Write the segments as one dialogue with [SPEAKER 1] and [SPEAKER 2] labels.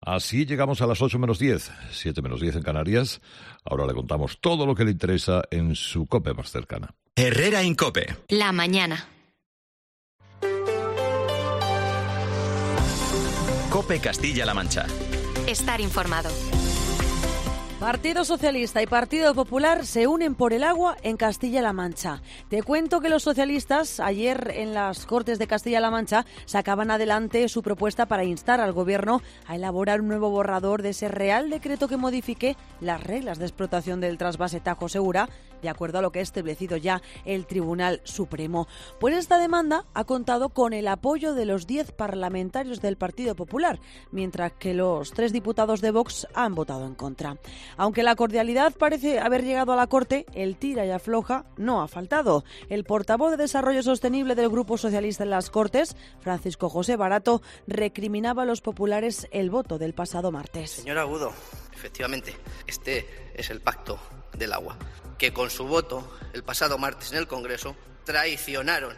[SPEAKER 1] Así llegamos a las 8 menos 10, 7 menos 10 en Canarias. Ahora le contamos todo lo que le interesa en su COPE más cercana.
[SPEAKER 2] Herrera Incope.
[SPEAKER 3] La mañana.
[SPEAKER 2] COPE Castilla-La Mancha.
[SPEAKER 3] Estar informado.
[SPEAKER 4] Partido Socialista y Partido Popular se unen por el agua en Castilla-La Mancha. Te cuento que los socialistas ayer en las Cortes de Castilla-La Mancha sacaban adelante su propuesta para instar al Gobierno a elaborar un nuevo borrador de ese Real Decreto que modifique las reglas de explotación del trasvase Tajo Segura, de acuerdo a lo que ha establecido ya el Tribunal Supremo. Pues esta demanda ha contado con el apoyo de los 10 parlamentarios del Partido Popular, mientras que los 3 diputados de Vox han votado en contra. Aunque la cordialidad parece haber llegado a la Corte, el tira y afloja no ha faltado. El portavoz de Desarrollo Sostenible del Grupo Socialista en las Cortes, Francisco José Barato, recriminaba a los populares el voto del pasado martes.
[SPEAKER 5] Señor Agudo, efectivamente, este es el pacto del agua, que con su voto el pasado martes en el Congreso traicionaron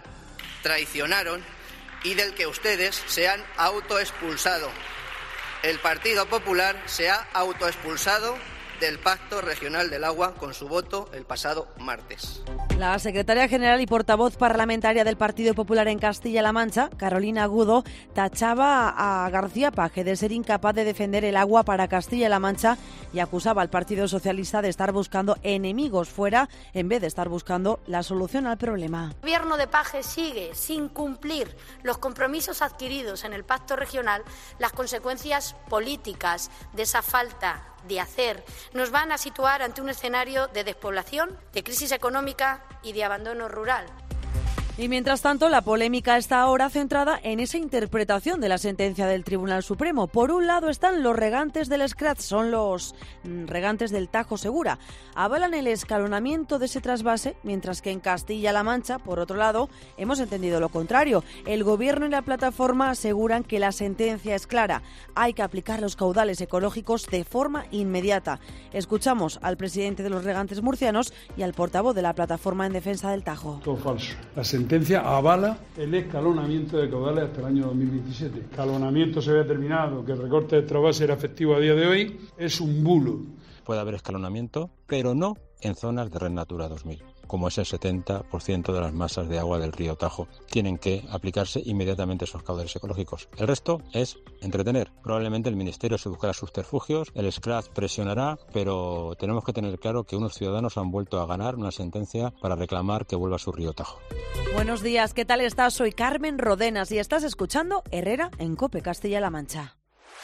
[SPEAKER 5] y del que ustedes se han autoexpulsado. El Partido Popular se ha autoexpulsado del Pacto Regional del Agua con su voto el pasado martes.
[SPEAKER 4] La secretaria general y portavoz parlamentaria del Partido Popular en Castilla-La Mancha, Carolina Agudo, tachaba a García Paje de ser incapaz de defender el agua para Castilla-La Mancha y acusaba al Partido Socialista de estar buscando enemigos fuera en vez de estar buscando la solución al problema.
[SPEAKER 6] El gobierno de Paje sigue sin cumplir los compromisos adquiridos en el Pacto Regional. Las consecuencias políticas de esa falta de hacer nos van a situar ante un escenario de despoblación, de crisis económica y de abandono rural.
[SPEAKER 4] Y mientras tanto, la polémica está ahora centrada en esa interpretación de la sentencia del Tribunal Supremo. Por un lado están los regantes del Scratch, son los regantes del Tajo Segura. Avalan el escalonamiento de ese trasvase, mientras que en Castilla-La Mancha, por otro lado, hemos entendido lo contrario. El Gobierno y la plataforma aseguran que la sentencia es clara. Hay que aplicar los caudales ecológicos de forma inmediata. Escuchamos al presidente de los regantes murcianos y al portavoz de la plataforma en defensa del Tajo.
[SPEAKER 7] Todo falso. La sentencia avala el escalonamiento de caudales hasta el año 2027. Escalonamiento se ve determinado que el recorte de trasvase era efectivo a día de hoy, es un bulo.
[SPEAKER 8] Puede haber escalonamiento, pero no en zonas de Red Natura 2000, como es el 70% de las masas de agua del río Tajo. Tienen que aplicarse inmediatamente esos caudales ecológicos. El resto es entretener. Probablemente el Ministerio se buscará subterfugios, el SCRAT presionará, pero tenemos que tener claro que unos ciudadanos han vuelto a ganar una sentencia para reclamar que vuelva a su río Tajo.
[SPEAKER 4] Buenos días, ¿qué tal estás? Soy Carmen Rodenas y estás escuchando Herrera en COPE Castilla-La Mancha.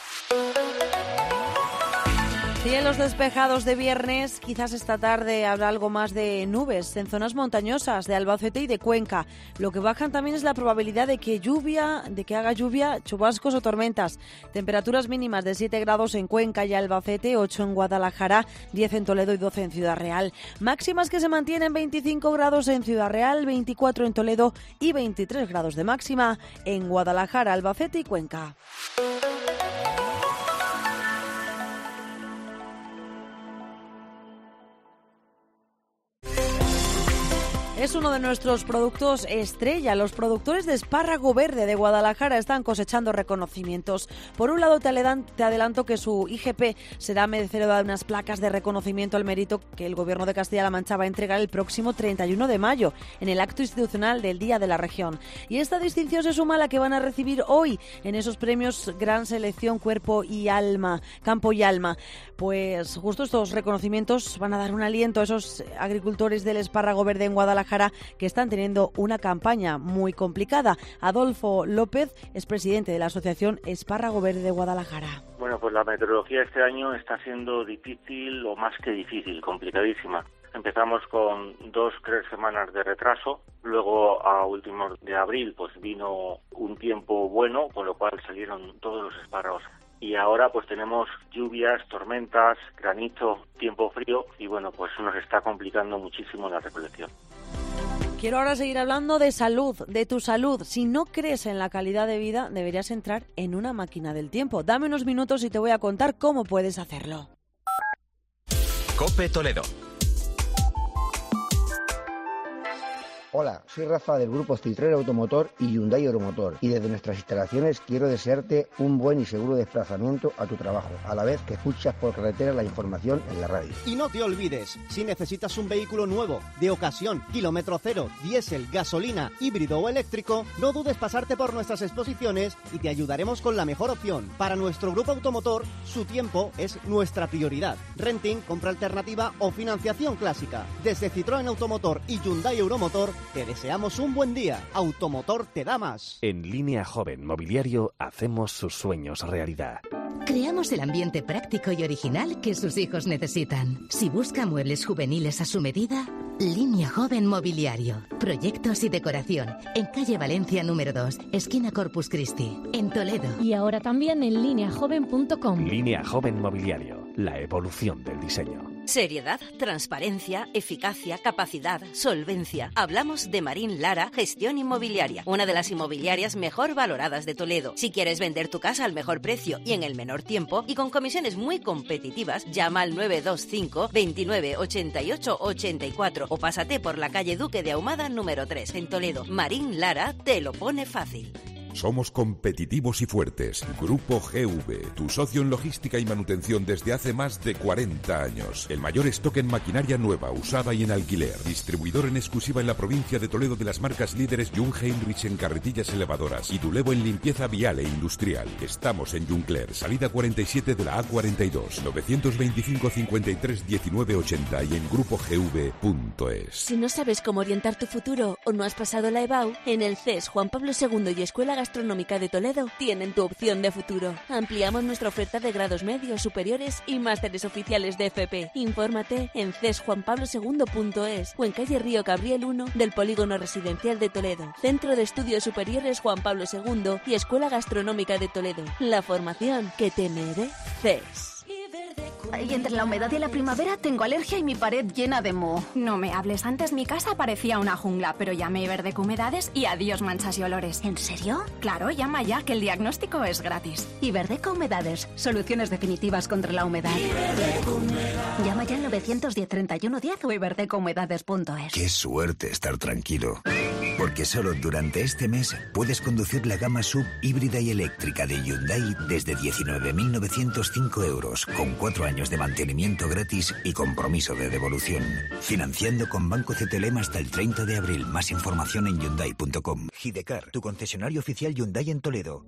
[SPEAKER 4] Cielos despejados de viernes, quizás esta tarde habrá algo más de nubes en zonas montañosas de Albacete y de Cuenca. Lo que bajan también es la probabilidad de que haga lluvia, chubascos o tormentas. Temperaturas mínimas de 7 grados en Cuenca y Albacete, 8 en Guadalajara, 10 en Toledo y 12 en Ciudad Real. Máximas que se mantienen 25 grados en Ciudad Real, 24 en Toledo y 23 grados de máxima en Guadalajara, Albacete y Cuenca. Es uno de nuestros productos estrella. Los productores de espárrago verde de Guadalajara están cosechando reconocimientos. Por un lado, te adelanto que su IGP será merecedora de unas placas de reconocimiento al mérito que el Gobierno de Castilla-La Mancha va a entregar el próximo 31 de mayo en el acto institucional del Día de la Región. Y esta distinción se suma a la que van a recibir hoy en esos premios Gran Selección Campo y Alma. Pues justo estos reconocimientos van a dar un aliento a esos agricultores del espárrago verde en Guadalajara que están teniendo una campaña muy complicada. Adolfo López es presidente de la Asociación Espárrago Verde de Guadalajara.
[SPEAKER 9] Bueno, pues la meteorología este año está siendo difícil, o más que difícil, complicadísima. Empezamos con 2-3 semanas de retraso, luego a últimos de abril pues vino un tiempo bueno, con lo cual salieron todos los espárragos. Y ahora pues tenemos lluvias, tormentas, granizo, tiempo frío y bueno, pues nos está complicando muchísimo la recolección.
[SPEAKER 4] Quiero ahora seguir hablando de salud, de tu salud. Si no crees en la calidad de vida, deberías entrar en una máquina del tiempo. Dame unos minutos y te voy a contar cómo puedes hacerlo.
[SPEAKER 2] COPE Toledo.
[SPEAKER 10] Hola, soy Rafa del grupo Citroën Automotor y Hyundai Euromotor, y desde nuestras instalaciones quiero desearte un buen y seguro desplazamiento a tu trabajo, a la vez que escuchas por carretera la información en la radio.
[SPEAKER 11] Y no te olvides, si necesitas un vehículo nuevo, de ocasión, kilómetro cero, diésel, gasolina, híbrido o eléctrico, no dudes pasarte por nuestras exposiciones y te ayudaremos con la mejor opción. Para nuestro grupo automotor, su tiempo es nuestra prioridad. Renting, compra alternativa o financiación clásica. Desde Citroën Automotor y Hyundai Euromotor, te deseamos un buen día. Automotor te da más.
[SPEAKER 12] En Línea Joven Mobiliario hacemos sus sueños realidad.
[SPEAKER 13] Creamos el ambiente práctico y original que sus hijos necesitan. Si busca muebles juveniles a su medida, Línea Joven Mobiliario. Proyectos y decoración. En calle Valencia número 2, esquina Corpus Christi, en Toledo.
[SPEAKER 14] Y ahora también en lineajoven.com.
[SPEAKER 12] Línea Joven Mobiliario. La evolución del diseño.
[SPEAKER 15] Seriedad, transparencia, eficacia, capacidad, solvencia. Hablamos de Marín Lara Gestión Inmobiliaria, una de las inmobiliarias mejor valoradas de Toledo. Si quieres vender tu casa al mejor precio y en el menor tiempo y con comisiones muy competitivas, llama al 925 29 88 84 o pásate por la calle Duque de Ahumada número 3 en Toledo. Marín Lara te lo pone fácil.
[SPEAKER 16] Somos competitivos y fuertes. Grupo GV, tu socio en logística y manutención desde hace más de 40 años. El mayor stock en maquinaria nueva, usada y en alquiler. Distribuidor en exclusiva en la provincia de Toledo de las marcas líderes Jung Heinrich en carretillas elevadoras y Dulevo en limpieza vial e industrial. Estamos en Juncler, salida 47 de la A42, 925 53 19 80 y en grupogv.es.
[SPEAKER 14] Si no sabes cómo orientar tu futuro o no has pasado la EBAU, en el CES Juan Pablo II y Escuela Gastronómica de Toledo tienen tu opción de futuro. Ampliamos nuestra oferta de grados medios, superiores y másteres oficiales de FP. Infórmate en cesjuanpablo2.es o en calle Río Cabriel 1 del Polígono Residencial de Toledo. Centro de Estudios Superiores Juan Pablo II y Escuela Gastronómica de Toledo. La formación que te mereces.
[SPEAKER 17] Y entre la humedad y la primavera tengo alergia y mi pared llena de moho.
[SPEAKER 18] No me hables, antes mi casa parecía una jungla, pero llamé Iberdeco Humedades y adiós manchas y olores.
[SPEAKER 17] ¿En serio?
[SPEAKER 18] Claro, llama ya, que el diagnóstico es gratis.
[SPEAKER 17] Iberdeco Humedades, soluciones definitivas contra la humedad. Llama ya al 910 31 10 o iberdecohumedades.es.
[SPEAKER 19] Qué suerte estar tranquilo, porque solo durante este mes puedes conducir la gama SUV híbrida y eléctrica de Hyundai desde 19.905 euros, con 4 años de mantenimiento gratis y compromiso de devolución. Financiando con Banco CTLM hasta el 30 de abril. Más información en Hyundai.com. Hidecar, tu concesionario oficial Hyundai en Toledo.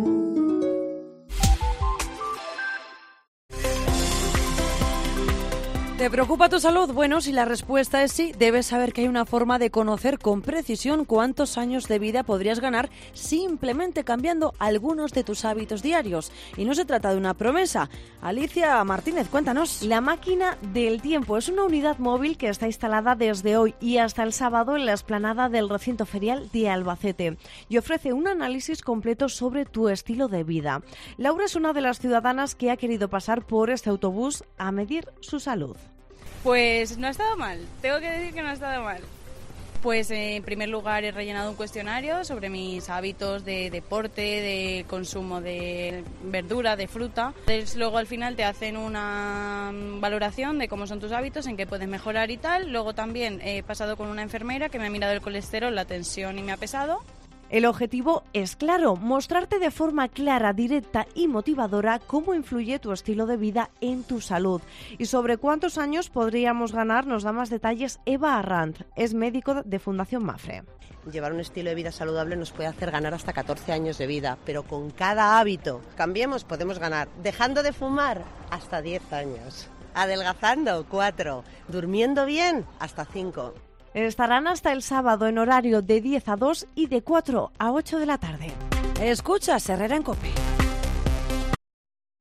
[SPEAKER 4] ¿Te preocupa tu salud? Bueno, si la respuesta es sí, debes saber que hay una forma de conocer con precisión cuántos años de vida podrías ganar simplemente cambiando algunos de tus hábitos diarios. Y no se trata de una promesa. Alicia Martínez, cuéntanos.
[SPEAKER 20] La máquina del tiempo es una unidad móvil que está instalada desde hoy y hasta el sábado en la explanada del recinto ferial de Albacete y ofrece un análisis completo sobre tu estilo de vida. Laura es una de las ciudadanas que ha querido pasar por este autobús a medir su salud.
[SPEAKER 21] Pues no ha estado mal, tengo que decir que no ha estado mal. Pues en primer lugar he rellenado un cuestionario sobre mis hábitos de deporte, de consumo de verdura, de fruta. Entonces, luego al final te hacen una valoración de cómo son tus hábitos, en qué puedes mejorar y tal. Luego también he pasado con una enfermera que me ha mirado el colesterol, la tensión y me ha pesado.
[SPEAKER 20] El objetivo es claro, mostrarte de forma clara, directa y motivadora cómo influye tu estilo de vida en tu salud. Y sobre cuántos años podríamos ganar nos da más detalles Eva Arranz, es médico de Fundación Mafre.
[SPEAKER 22] Llevar un estilo de vida saludable nos puede hacer ganar hasta 14 años de vida, pero con cada hábito cambiemos podemos ganar. Dejando de fumar, hasta 10 años. Adelgazando, 4. Durmiendo bien, hasta 5.
[SPEAKER 20] Estarán hasta el sábado en horario de 10 a 2 y de 4 a 8 de la tarde.
[SPEAKER 4] Escuchas Herrera en COPE.